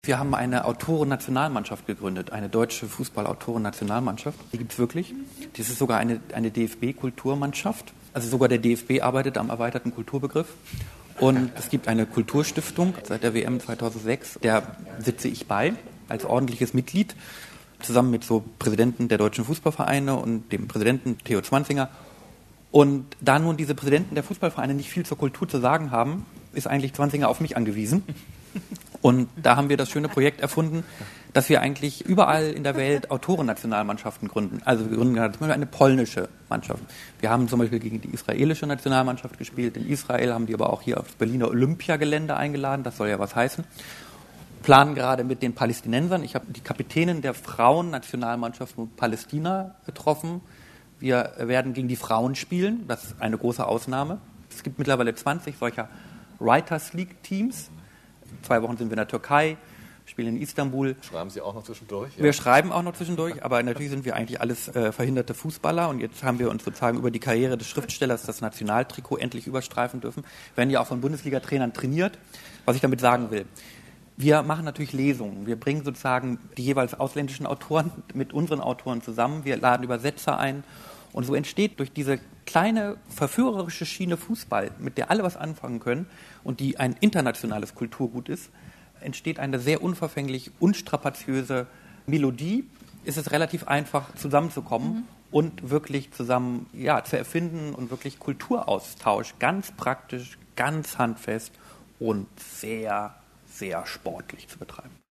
Wir haben eine Autoren-Nationalmannschaft gegründet, eine deutsche Fußball-Autoren-Nationalmannschaft. Die gibt es wirklich. Das ist sogar eine DFB-Kulturmannschaft. Also sogar der DFB arbeitet am erweiterten Kulturbegriff. Und es gibt eine Kulturstiftung seit der WM 2006. Der sitze ich bei als ordentliches Mitglied, zusammen mit so Präsidenten der deutschen Fußballvereine und dem Präsidenten Theo Zwanzinger. Und da nun diese Präsidenten der Fußballvereine nicht viel zur Kultur zu sagen haben, ist eigentlich Zwanzinger auf mich angewiesen. Und da haben wir das schöne Projekt erfunden, dass wir eigentlich überall in der Welt Autoren-Nationalmannschaften gründen. Also wir gründen gerade zum Beispiel eine polnische Mannschaft. Wir haben zum Beispiel gegen die israelische Nationalmannschaft gespielt. In Israel haben die aber auch hier aufs Berliner Olympiagelände eingeladen. Das soll ja was heißen. Planen gerade mit den Palästinensern. Ich habe die Kapitänin der Frauen-Nationalmannschaft von Palästina getroffen. Wir werden gegen die Frauen spielen. Das ist eine große Ausnahme. Es gibt mittlerweile 20 solcher Writers League Teams. 2 Wochen sind wir in der Türkei, spielen in Istanbul. Schreiben Sie auch noch zwischendurch? Ja. Wir schreiben auch noch zwischendurch, aber natürlich sind wir eigentlich alles verhinderte Fußballer. Und jetzt haben wir uns sozusagen über die Karriere des Schriftstellers das Nationaltrikot endlich überstreifen dürfen. Wir werden ja auch von Bundesliga-Trainern trainiert. Was ich damit sagen will: Wir machen natürlich Lesungen. Wir bringen sozusagen die jeweils ausländischen Autoren mit unseren Autoren zusammen. Wir laden Übersetzer ein. Und so entsteht durch diese kleine verführerische Schiene Fußball, mit der alle was anfangen können und die ein internationales Kulturgut ist, entsteht eine sehr unverfänglich, unstrapaziöse Melodie. Ist es relativ einfach zusammenzukommen und wirklich zusammen zu erfinden und wirklich Kulturaustausch ganz praktisch, ganz handfest und sehr, sehr sportlich zu betreiben.